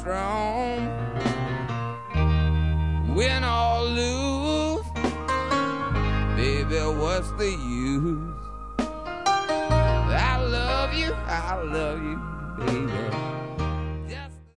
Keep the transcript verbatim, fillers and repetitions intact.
strong. Win or lose, baby, what's the use? I love you, I love you, baby.